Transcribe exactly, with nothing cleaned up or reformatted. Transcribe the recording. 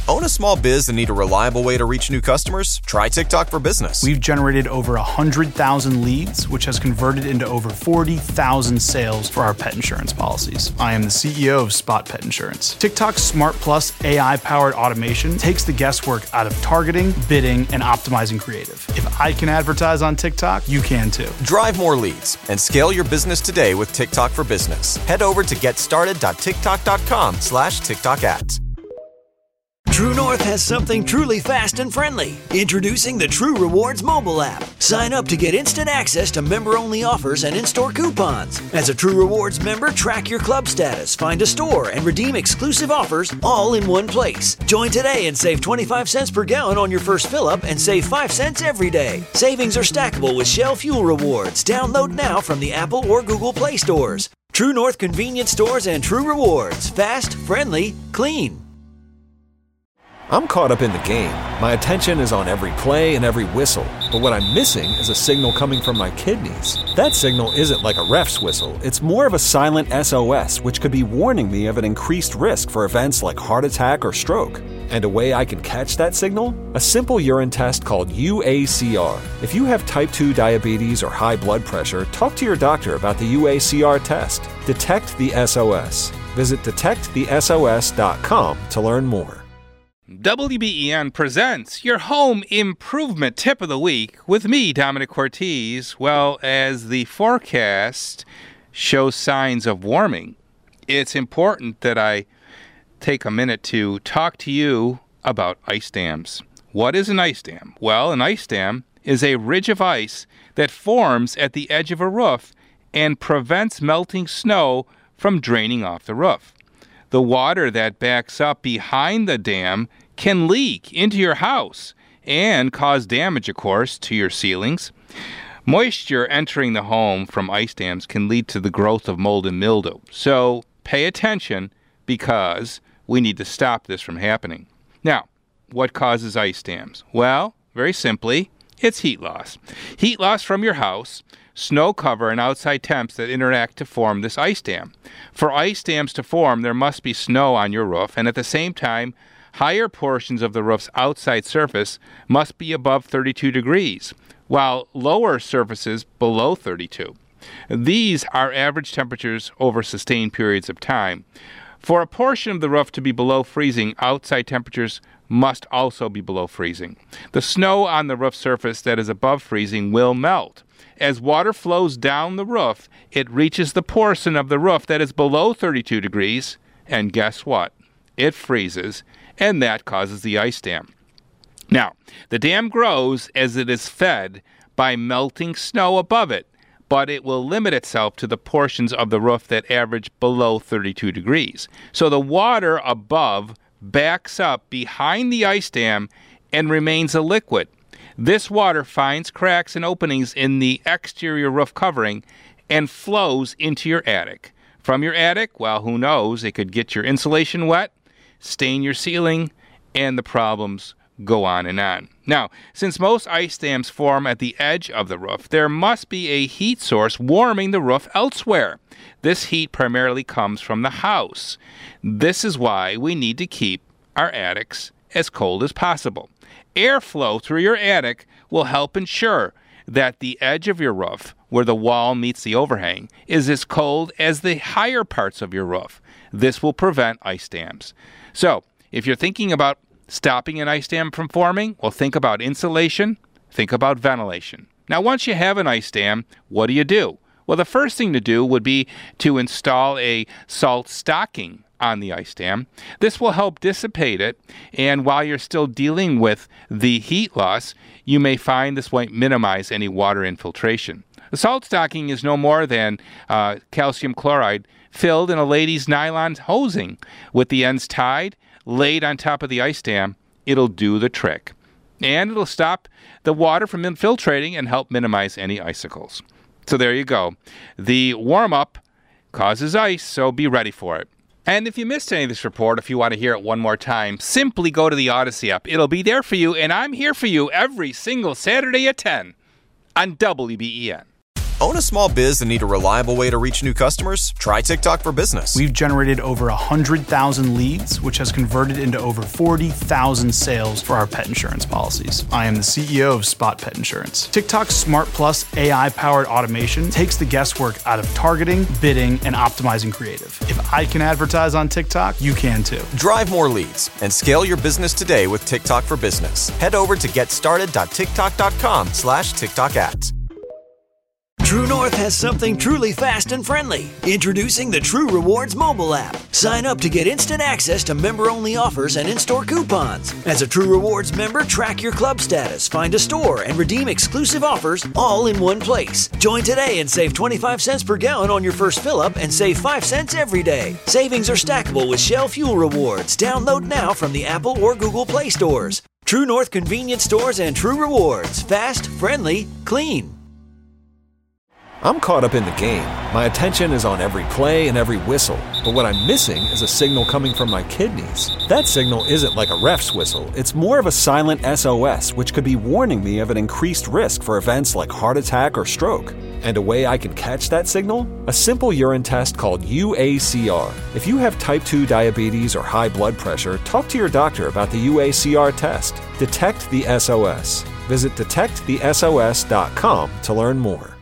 Own a small biz and need a reliable way to reach new customers? Try TikTok for Business. We've generated over one hundred thousand leads, which has converted into over forty thousand sales for our pet insurance policies. I am the C E O of Spot Pet Insurance. TikTok's Smart Plus A I-powered automation takes the guesswork out of targeting, bidding, and optimizing creative. If I can advertise on TikTok, you can too. Drive more leads and scale your business today with TikTok for Business. Head over to getstarted.tiktok.com slash TikTok ads. True North has something truly fast and friendly. Introducing the True Rewards mobile app. Sign up to get instant access to member-only offers and in-store coupons. As a True Rewards member, track your club status, find a store, and redeem exclusive offers all in one place. Join today and save twenty-five cents per gallon on your first fill-up and save five cents every day. Savings are stackable with Shell Fuel Rewards. Download now from the Apple or Google Play stores. True North Convenience Stores and True Rewards. Fast, friendly, clean. I'm caught up in the game. My attention is on every play and every whistle. But what I'm missing is a signal coming from my kidneys. That signal isn't like a ref's whistle. It's more of a silent S O S, which could be warning me of an increased risk for events like heart attack or stroke. And a way I can catch that signal? A simple urine test called U A C R. If you have type two diabetes or high blood pressure, talk to your doctor about the U A C R test. Detect the S O S. Visit detect the S O S dot com to learn more. W B E N presents your home improvement tip of the week with me, Dominic Cortez. Well, as the forecast shows signs of warming, it's important that I take a minute to talk to you about ice dams. What is an ice dam? Well, an ice dam is a ridge of ice that forms at the edge of a roof and prevents melting snow from draining off the roof. The water that backs up behind the dam can leak into your house and cause damage, of course, to your ceilings. Moisture entering the home from ice dams can lead to the growth of mold and mildew. So pay attention because we need to stop this from happening. Now, what causes ice dams? Well, very simply, it's heat loss. Heat loss from your house, snow cover, and outside temps that interact to form this ice dam. For ice dams to form, there must be snow on your roof, and at the same time, higher portions of the roof's outside surface must be above thirty-two degrees, while lower surfaces below thirty-two. These are average temperatures over sustained periods of time. For a portion of the roof to be below freezing, outside temperatures must also be below freezing. The snow on the roof surface that is above freezing will melt. As water flows down the roof, it reaches the portion of the roof that is below thirty-two degrees, and guess what? It freezes, and that causes the ice dam. Now, the dam grows as it is fed by melting snow above it, but it will limit itself to the portions of the roof that average below thirty-two degrees. So the water above backs up behind the ice dam and remains a liquid. This water finds cracks and openings in the exterior roof covering and flows into your attic. From your attic, well, who knows, it could get your insulation wet, stain your ceiling, and the problems go on and on. Now, since most ice dams form at the edge of the roof, there must be a heat source warming the roof elsewhere. This heat primarily comes from the house. This is why we need to keep our attics as cold as possible. Airflow through your attic will help ensure that the edge of your roof, where the wall meets the overhang, is as cold as the higher parts of your roof. This will prevent ice dams. So, if you're thinking about stopping an ice dam from forming, well, think about insulation, think about ventilation. Now, once you have an ice dam, what do you do? Well, the first thing to do would be to install a salt stocking on the ice dam. This will help dissipate it, and while you're still dealing with the heat loss, you may find this won't minimize any water infiltration. The salt stocking is no more than uh, calcium chloride filled in a lady's nylon hosing. With the ends tied, laid on top of the ice dam, it'll do the trick. And it'll stop the water from infiltrating and help minimize any icicles. So there you go. The warm-up causes ice, so be ready for it. And if you missed any of this report, if you want to hear it one more time, simply go to the Odyssey app. It'll be there for you, and I'm here for you every single Saturday at ten on W B E N. Own a small biz and need a reliable way to reach new customers? Try TikTok for Business. We've generated over one hundred thousand leads, which has converted into over forty thousand sales for our pet insurance policies. I am the C E O of Spot Pet Insurance. TikTok's Smart Plus A I-powered automation takes the guesswork out of targeting, bidding, and optimizing creative. If I can advertise on TikTok, you can too. Drive more leads and scale your business today with TikTok for Business. Head over to getstarted.tiktok.com slash TikTok ads. True North has something truly fast and friendly. Introducing the True Rewards mobile app. Sign up to get instant access to member-only offers and in-store coupons. As a True Rewards member, track your club status, find a store, and redeem exclusive offers all in one place. Join today and save twenty-five cents per gallon on your first fill-up and save five cents every day. Savings are stackable with Shell Fuel Rewards. Download now from the Apple or Google Play stores. True North convenience stores and True Rewards. Fast, friendly, clean. I'm caught up in the game. My attention is on every play and every whistle. But what I'm missing is a signal coming from my kidneys. That signal isn't like a ref's whistle. It's more of a silent S O S, which could be warning me of an increased risk for events like heart attack or stroke. And a way I can catch that signal? A simple urine test called U A C R. If you have type two diabetes or high blood pressure, talk to your doctor about the U A C R test. Detect the S O S. Visit detect the S O S dot com to learn more.